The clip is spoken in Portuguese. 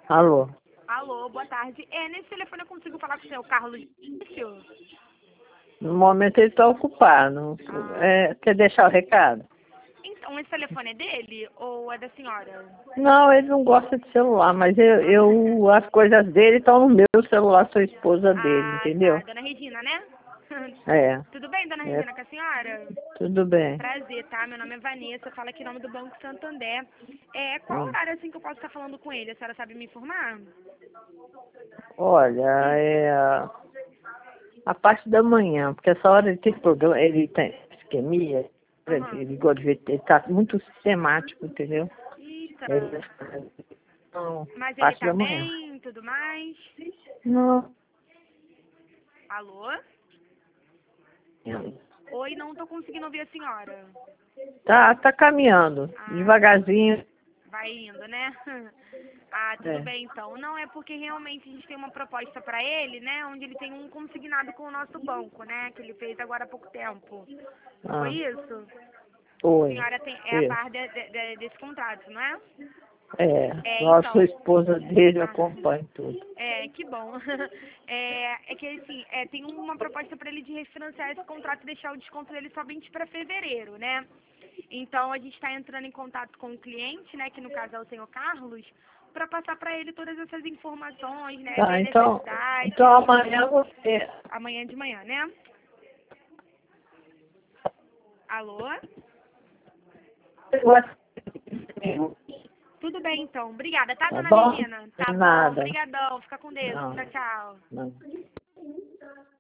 Alô? Alô, boa tarde. Nesse telefone eu consigo falar com o senhor Carlos Difícil? No momento ele está ocupado. Quer deixar o recado? Então, esse telefone é dele ou é da senhora? Não, ele não gosta de celular, mas as coisas dele estão no meu celular, sou esposa dele, entendeu? Tá. Dona Regina, né? É, Tudo bem, Dona Regina, com a senhora? tudo bem. Prazer, tá? Meu nome é Vanessa, eu falo aqui em nome do Banco Santander. Qual horário assim que eu posso estar falando com ele? A senhora sabe me informar? Olha, a parte da manhã, porque essa hora ele tem problema, ele tem isquemia, ele gosta de ver, ele está muito sistemático, entendeu? Eita. Não, Mas ele parte tá da manhã. bem e tudo mais? Não. Alô? Oi, não tô conseguindo ouvir a senhora. Tá caminhando, devagarzinho. Vai indo, né? Tudo É. bem então. Não, é porque realmente a gente tem uma proposta para ele, né? Onde ele tem um consignado com o nosso banco, né? Que ele fez agora há pouco tempo. Foi isso? A Foi. senhora é a par desse contrato, não é? Nós, sou Então. esposa dele, eu acompanho tudo. Que bom. É que assim, tem uma proposta para ele de refinanciar esse contrato e deixar o desconto dele somente para fevereiro, né? Então a gente está entrando em contato com o cliente, né, que no caso é o senhor Carlos, para passar para ele todas essas informações, né, Tá, ver então necessidade. amanhã você. Amanhã de manhã, né? Alô? Tudo bem então. Obrigada, tá, Tá dona bom? Regina? Tá bom. Nada. Obrigadão. Fica com Deus. Não, Tchau, tchau. não.